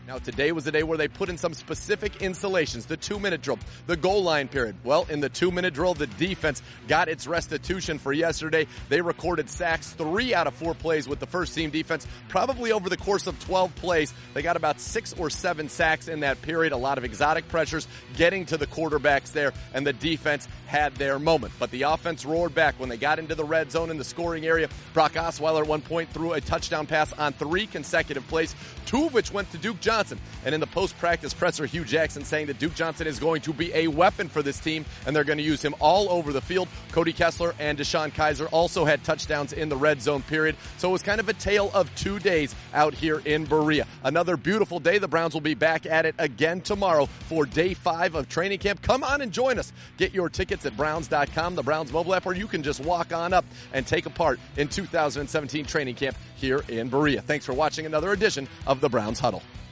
Now, today was the day where they put in some specific installations, the 2-minute drill, the goal line period. Well, in the 2-minute drill, the defense got its restitution for yesterday. They recorded sacks 3 out of 4 plays with the first-team defense. Probably over the course of 12 plays, they got about 6 or 7 sacks in that period. A lot of exotic pressures getting to the quarterbacks there, and the defense had their moment. But the offense roared back when they got into the red zone in the scoring area. Brock Osweiler at one point threw a touchdown pass on 3 consecutive plays, 2 of which went to Duke Johnson. And in the post-practice presser, Hugh Jackson saying that Duke Johnson is going to be a weapon for this team, and they're going to use him all over the field. Cody Kessler and Deshaun Kaiser also had touchdowns in the red zone period. So it was kind of a tale of 2 days out here in Berea. Another beautiful day. The Browns will be back at it again tomorrow for day 5 of training camp. Come on and join us. Get your tickets at Browns.com, the Browns mobile app, or you can just walk on up and take a part in 2017 training camp here in Berea. Thanks for watching another edition of the Browns Huddle.